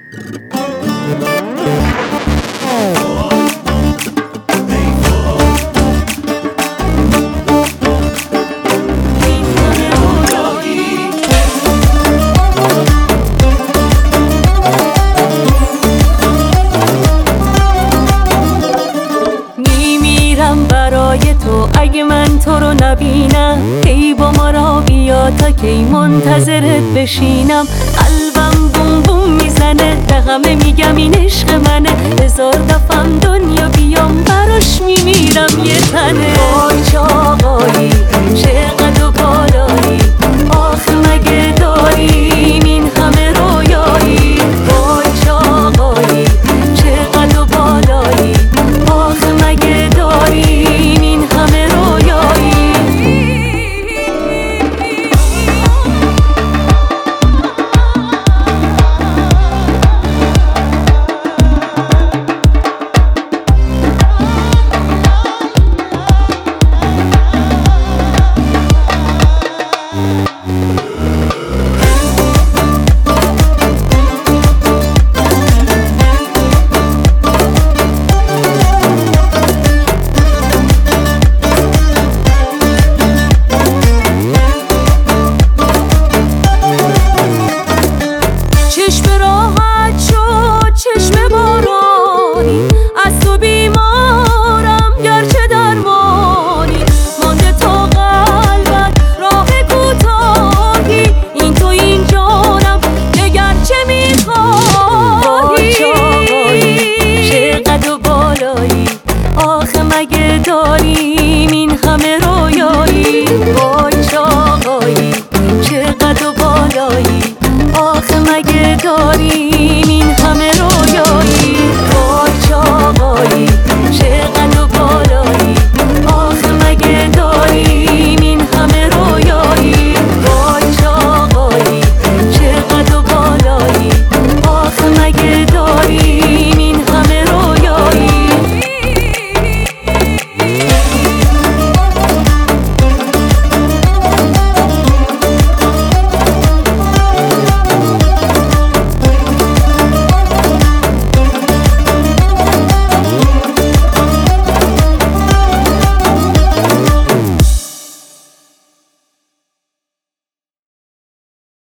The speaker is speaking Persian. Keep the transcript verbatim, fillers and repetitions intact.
برای تو اگه من تو رو نبینم، ای با ما را بیا تا کی منتظرت بشینم. قلبم بوم بوم میزنه، به همه میگم این عشق منه، هزار دفعم دنیا بیام براش میمیرم یه تنه. وای چه آقایی، چه قد و بالایی، آخه مگه داریم این همه رویایی. وای چه آقایی، چه قد و بالایی، آخه مگه داریم این همه رویایی. آخه مگه داریم این همه رویایی. وای چه آقایی، چه قد و بالایی، آخه مگه داریم